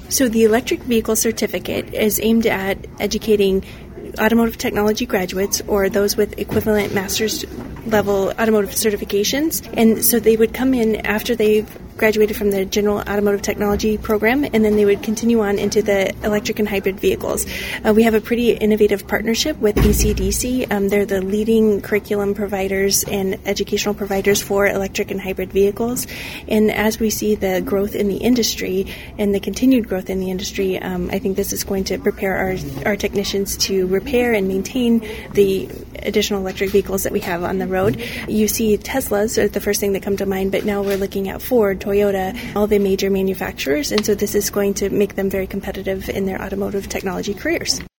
So the electric vehicle certificate is aimed at educating automotive technology graduates or those with equivalent master's level automotive certifications. And so they would come in after they've graduated from the general automotive technology program, and then they would continue on into the electric and hybrid vehicles. We have a pretty innovative partnership with ACDC. They're the leading curriculum providers and educational providers for electric and hybrid vehicles. And as we see the growth in the industry and the continued growth in the industry, I think this is going to prepare our technicians to repair and maintain the additional electric vehicles that we have on the road. You see Teslas are the first thing that come to mind, but now we're looking at Ford, Toyota, all the major manufacturers, and so this is going to make them very competitive in their automotive technology careers.